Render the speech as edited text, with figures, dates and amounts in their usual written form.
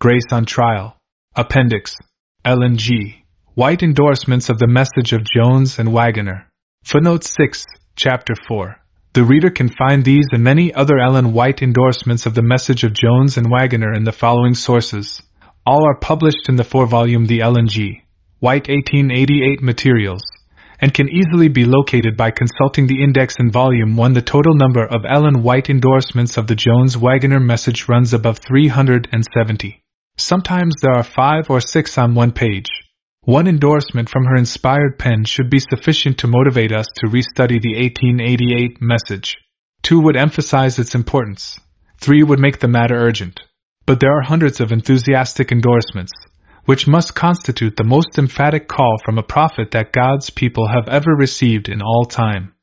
Grace on Trial. Appendix. Ellen G. White endorsements of the message of Jones and Waggoner. Footnote 6, Chapter 4. The reader can find these and many other Ellen White endorsements of the message of Jones and Waggoner in the following sources. All are published in the 4-volume The Ellen G. White 1888 Materials, and can easily be located by consulting the index in Volume 1. The total number of Ellen White endorsements of the Jones-Waggoner message runs above 370. Sometimes there are 5 or 6 on one page. One endorsement from her inspired pen should be sufficient to motivate us to restudy the 1888 message. 2 would emphasize its importance. 3 would make the matter urgent. But there are hundreds of enthusiastic endorsements, which must constitute the most emphatic call from a prophet that God's people have ever received in all time.